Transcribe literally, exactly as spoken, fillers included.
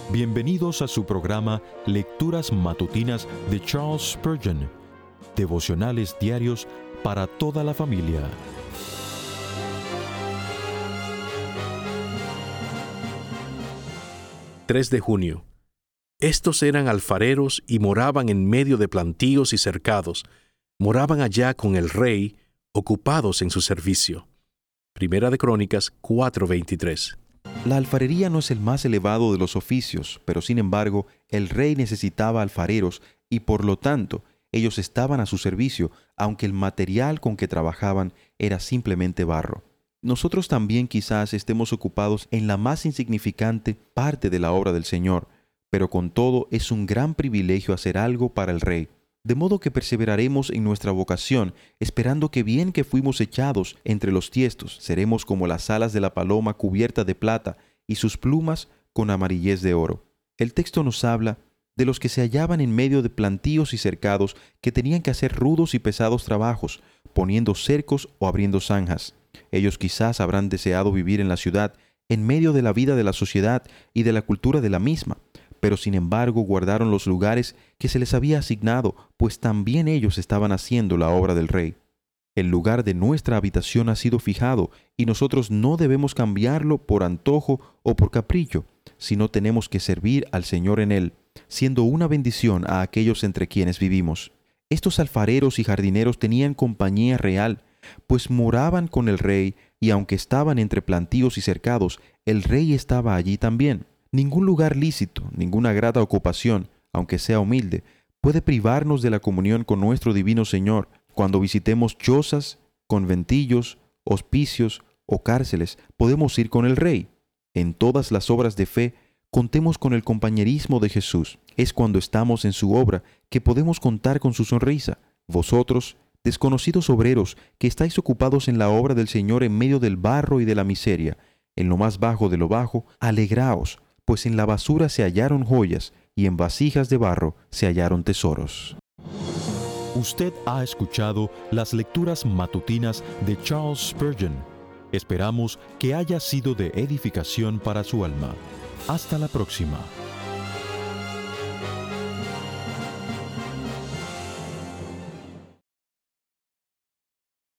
Bienvenidos a su programa Lecturas Matutinas de Charles Spurgeon, devocionales diarios para toda la familia. tres de junio. Estos eran alfareros y moraban en medio de plantíos y cercados. Moraban allá con el rey, ocupados en su servicio. Primera de Crónicas cuatro veintitrés. La alfarería no es el más elevado de los oficios, pero sin embargo, el rey necesitaba alfareros y por lo tanto, ellos estaban a su servicio, aunque el material con que trabajaban era simplemente barro. Nosotros también quizás estemos ocupados en la más insignificante parte de la obra del Señor, pero con todo es un gran privilegio hacer algo para el rey. De modo que perseveraremos en nuestra vocación, esperando que bien que fuimos echados entre los tiestos, seremos como las alas de la paloma cubierta de plata y sus plumas con amarillez de oro. El texto nos habla de los que se hallaban en medio de plantíos y cercados que tenían que hacer rudos y pesados trabajos, poniendo cercos o abriendo zanjas. Ellos quizás habrán deseado vivir en la ciudad, en medio de la vida de la sociedad y de la cultura de la misma, pero sin embargo guardaron los lugares que se les había asignado, pues también ellos estaban haciendo la obra del rey. El lugar de nuestra habitación ha sido fijado, y nosotros no debemos cambiarlo por antojo o por capricho, sino tenemos que servir al Señor en él, siendo una bendición a aquellos entre quienes vivimos. Estos alfareros y jardineros tenían compañía real, pues moraban con el rey, y aunque estaban entre plantíos y cercados, el rey estaba allí también. Ningún lugar lícito, ninguna grata ocupación, aunque sea humilde, puede privarnos de la comunión con nuestro divino Señor. Cuando visitemos chozas, conventillos, hospicios o cárceles, podemos ir con el Rey. En todas las obras de fe, contemos con el compañerismo de Jesús. Es cuando estamos en su obra que podemos contar con su sonrisa. Vosotros, desconocidos obreros, que estáis ocupados en la obra del Señor en medio del barro y de la miseria, en lo más bajo de lo bajo, alegraos, pues en la basura se hallaron joyas y en vasijas de barro se hallaron tesoros. Usted ha escuchado las lecturas matutinas de Charles Spurgeon. Esperamos que haya sido de edificación para su alma. Hasta la próxima.